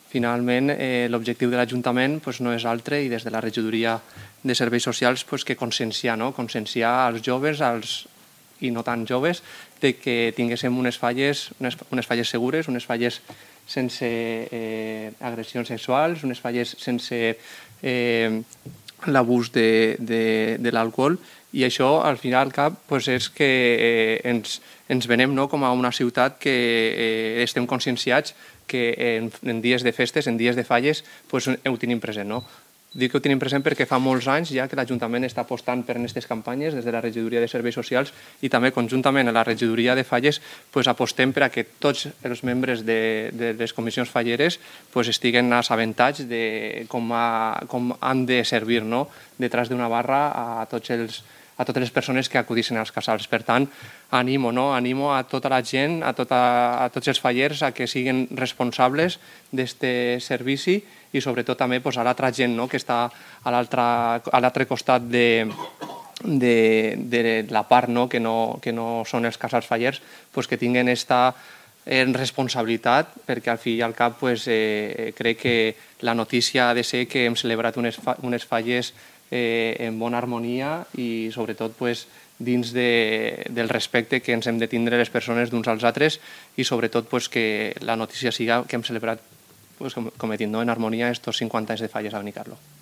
finalment l'objectiu de l'Ajuntament no és altre, i des de la regidoria de serveis socials que conscienciar als joves i no tan joves de que tinguéssim unes falles segures, unes falles sense agressions sexuals, unes falles sense l'abús de l'alcohol, i això al final al cap és que ens venem com a una ciutat que estem conscienciats que en dies de festes, en dies de falles, ho tenim present. Dic que ho tenim present perquè fa molts anys ja que l'Ajuntament està apostant per aquestes campanyes des de la regidoria de serveis socials, i també conjuntament a la regidoria de falles apostem per a que tots els membres de les comissions falleres estiguen assabentats de com han de servir detrás d'una barra a totes les persones que acudissin als casals. Per tant, animo a tota la gent, a tots els fallers a que siguin responsables d'aquest servici, i sobretot també a l'altra gent que està a l'altre costat de la part que no són els casals fallers, que tinguin aquesta responsabilitat, perquè al fi i al cap crec que la notícia ha de ser que hem celebrat unes falles en bona harmonia i sobretot dins del respecte que ens hem de tindre les persones d'uns als altres, i sobretot que la notícia siga que hem celebrat, com he dit, en harmonia estos 50 anys de falles a Benicarló.